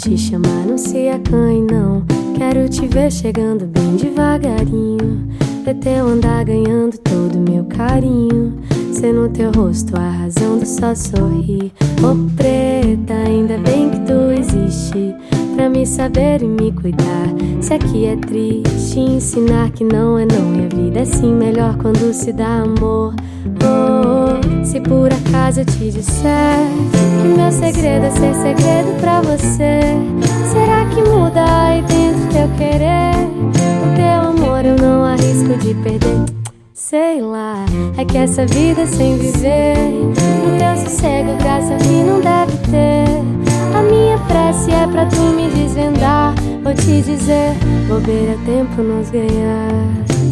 te chamar, não se acanhe não. Quero te ver chegando bem devagarinho, ver teu andar ganhando todo meu carinho. Ser no teu rosto a razão do só sorrir. Ô preta, ainda bem que tu existe, pra me saber e me cuidar. Se aqui é triste, ensinar que não é não. E a vida é sim melhor quando se dá amor. Oh, se por acaso eu te disser que meu segredo é ser segredo pra você, será que muda aí dentro teu querer? O teu amor eu não arrisco de perder. Sei lá, é que essa vida sem viver, no teu sossego graça que não deve ter. A minha prece é pra tu me desvendar. Vou te dizer, bobeira tempo nos ganhar.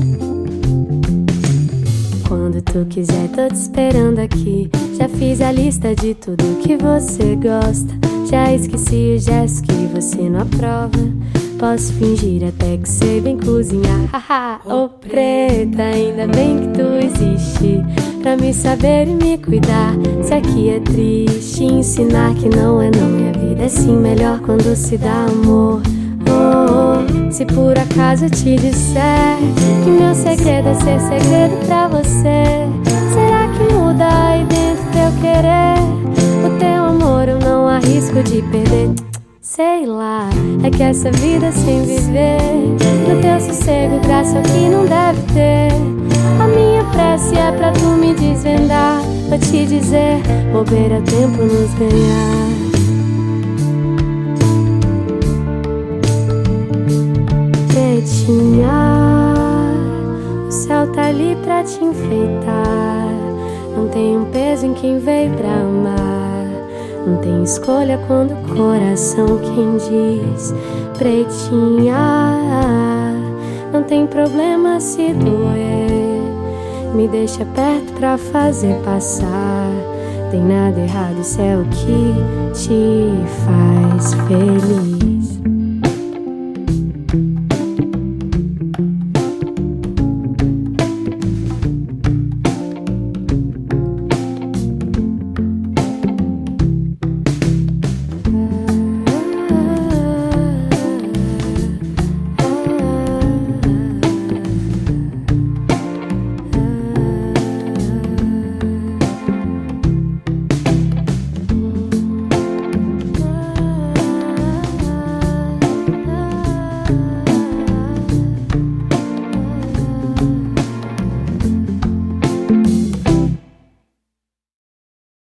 Quando tu quiser tô te esperando aqui. Já fiz a lista de tudo que você gosta, já esqueci os gestos que você não aprova. Posso fingir até que sei bem cozinhar. Haha, ô preta, ainda bem que tu existe, pra me saber e me cuidar. Se aqui é triste, ensinar que não é não. E a vida é sim melhor quando se dá amor. Oh, oh, se por acaso eu te disser que meu segredo é ser segredo pra você, será que muda aí dentro teu querer? O teu amor eu não arrisco de perder. Sei lá, é que essa vida sem viver, no teu sossego graça que não deve ter. A minha prece é pra tu me desvendar. Vou te dizer, bobeira tempo nos ganhar. Pretinha, o céu tá ali pra te enfeitar. Não tem um peso em quem veio pra amar. Não tem escolha quando o coração quem diz. Pretinha, não tem problema se doer, me deixa perto pra fazer passar. Tem nada errado, isso é o que te faz feliz.